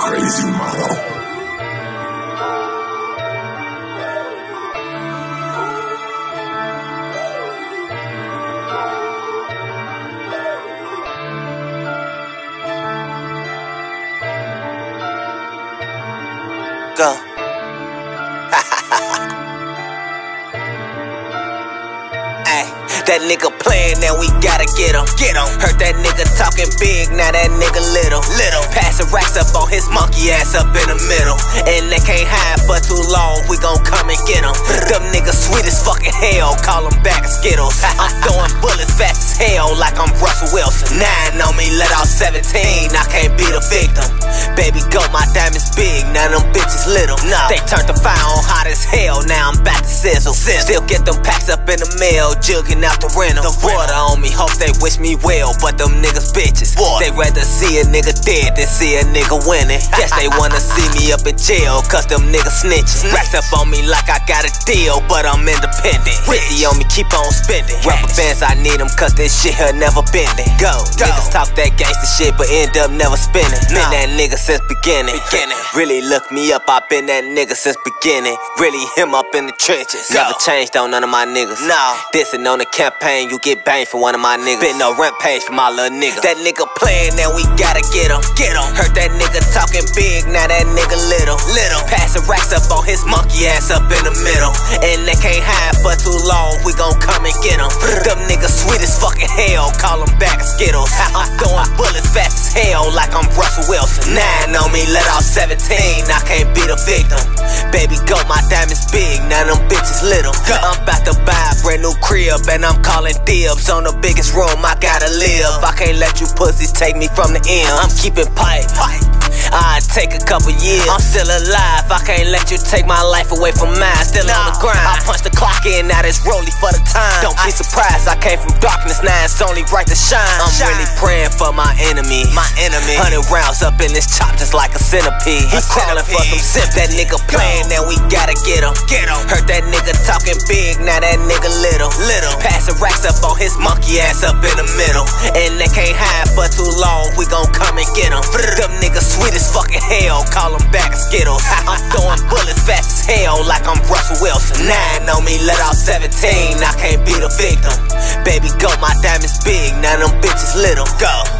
Crazy model. Go. Ay, that nigga playing, now we gotta get him. Heard that nigga talking big, now that nigga little. Passing racks up on his monkey ass up in the middle. And they can't hide for too long, we gon' come and get him. Them niggas sweet as fucking hell, call them bag of Skittles. I'm throwing bullets fast as hell like I'm Russell Wilson. 9 on me, let out 17, I can't be the victim. Baby go, my diamonds big, now them bitches little. They turned the fire on hot as hell, now I'm back to sizzle. Still get them packs up in the mail, jugging out the rental. The water on me, hope they wish me well, but them niggas bitches. They rather see a nigga dead than see a nigga winning. Guess they wanna see me up in jail, cause them niggas snitching. Racks up on me like I got a deal, but I'm independent. 50 on me, keep on spending. Rubber bands, I need them, cause this shit here never bending. Go. Niggas talk that gangsta shit, but end up never spinning. Been that nigga since beginning. Really look me up, I been that nigga since beginning. Really him up in the trenches. Never changed on none of my niggas. Dissing on the campaign, you get banged for one of my niggas. Been no rampage for my little nigga. That nigga playing, now we gotta get him. Heard that nigga talking big, now that nigga little. Passing racks up on his monkey ass up in the middle. And they can't hide for too long, we gon' come and get him. Them niggas sweet as fucking hell, call them bag of Skittles. I'm throwing bullets fast as hell like I'm Russell Wilson. 9 on me, let out 17, I can't be the victim. Baby go, my diamonds big, now them bitches little. I'm about to buy a brand new crib and I'm calling dibs on the biggest room I gotta live. I can't let you pussies take me from the end. I'm keeping pipe. I'd take a couple years. I'm still alive, I can't let you take my life away from mine. Still on the grind, I punch the clock in, now it's rolling for the time. Don't be surprised, I came from darkness, now it's only right to shine. I'm really praying for my enemy. 100 rounds up in this chop just like a centipede. He crawling for some simp, that nigga playing, now we gotta get him. Heard that nigga talking big, now that nigga little. Passing racks up on his monkey ass up in the middle. And they can't hide for too long, we gon' come and get him. Them niggas sweet as fucking hell, call them bag of Skittles. I'm throwing bullets fast as hell like I'm Russell Wilson. 9 on me, let out 17, I can't be the victim. Baby go, my diamonds big, now them bitches little. Go.